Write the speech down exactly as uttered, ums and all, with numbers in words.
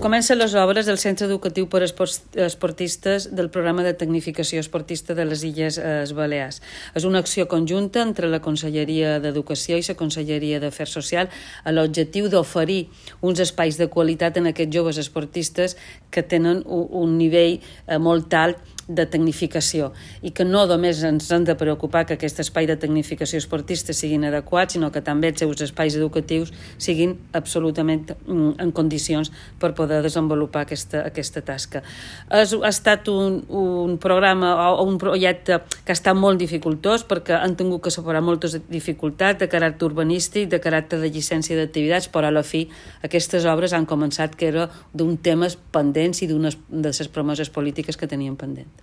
Comencen les obres del Centre Educatiu per Esportistes del programa de tecnificació esportista de les Illes Balears. És una acció conjunta entre la Conselleria d'Educació i la Conselleria d'Afers Socials a l'objectiu d'oferir uns espais de qualitat en aquests joves esportistes que tenen un nivell molt alt de tecnificació i que no només ens hem de preocupar que aquest espai de tecnificació esportista siguin adequats, sinó que també els seus espais educatius siguin absolutament en condicions per poder desenvolupar aquesta, aquesta tasca. És, ha estat un, un programa o un projecte que ha estat molt dificultós perquè han tingut que superar moltes dificultats de caràcter urbanístic, de caràcter de llicència d'activitats, però a la fi aquestes obres han començat que era d'un temes pendents i d'unes de les promeses polítiques que tenien pendent.